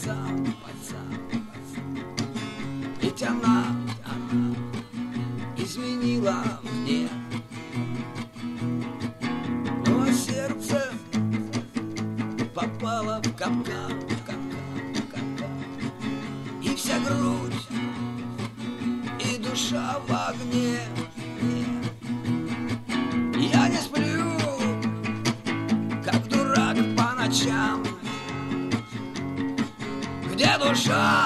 Ведь она изменила мне, но сердце попало в капкан, и вся грудь, и душа в огне. Я не сплю, как дурак по ночам, где душа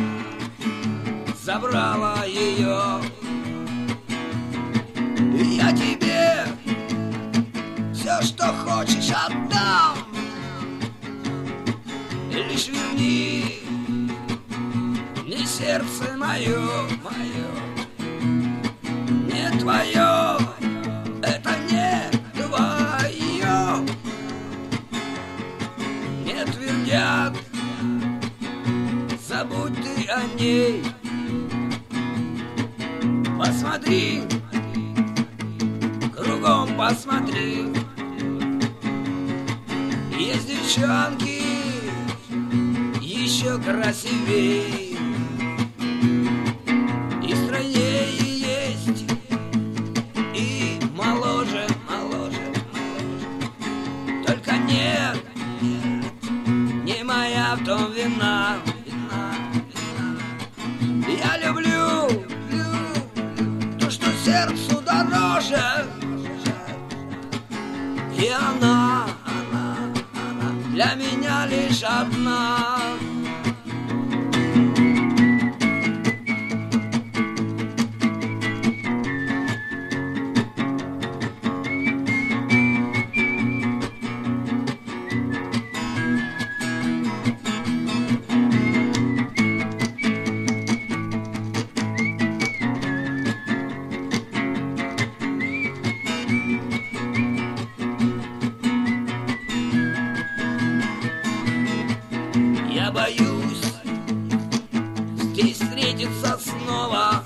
забрала ее. Я тебе все, что хочешь, отдам. Лишь верни мне сердце мое, не твое, это не твое. Не твердят, забудь ты о ней. Посмотри, кругом посмотри, есть девчонки еще красивей, и стройнее есть, и моложе. Только нет, не моя в том вина. Я люблю то, что сердцу дороже, и она для меня лишь одна. Я боюсь здесь встретиться снова,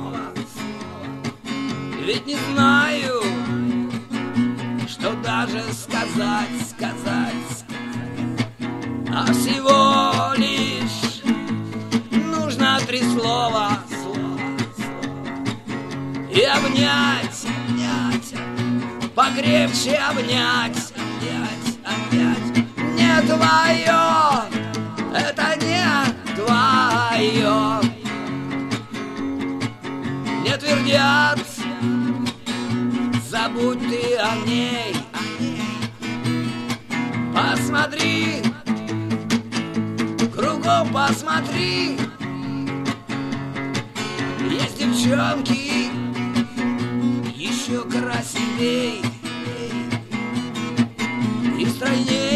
ведь не знаю, что даже сказать, а всего лишь нужно 3 слова и обнять, покрепче обнять. Не твое, это не твое. Не твердят, забудь ты о ней. Посмотри, кругом посмотри, есть девчонки еще красивей, и стройней.